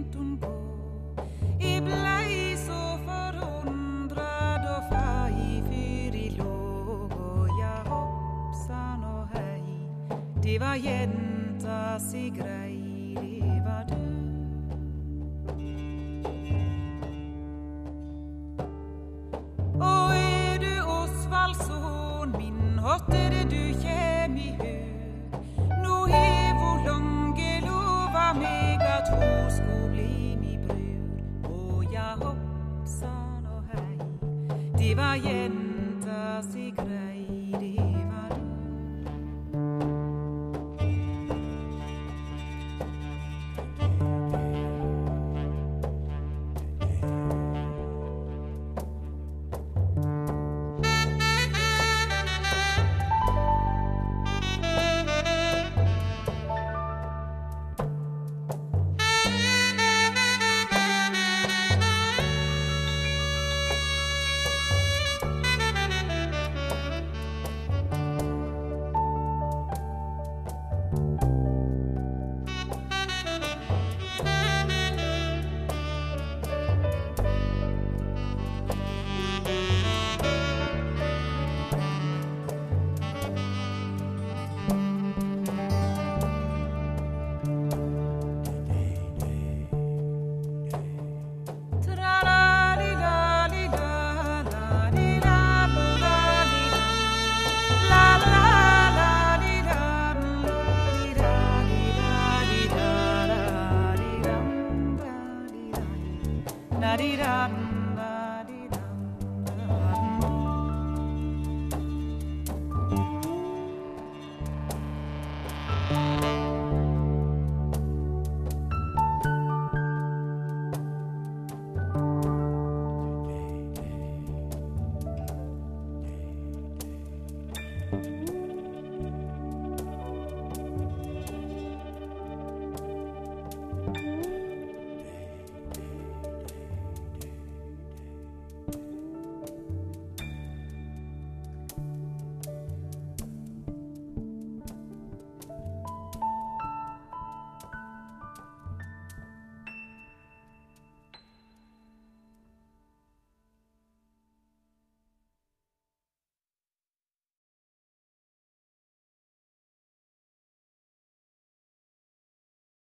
begynte hun gå. Jeg blei så forundret og fei, for jeg lå og ja hoppsan og hei. Det var jenta si grei, det var du. Og du Osvald, son min, hatt det du kjem i hug. Nå hev lange lova meg at hun skulle bli mi brud. Og ja hoppsan og hei, det var jenta si grei, det var du. Da-dee-da.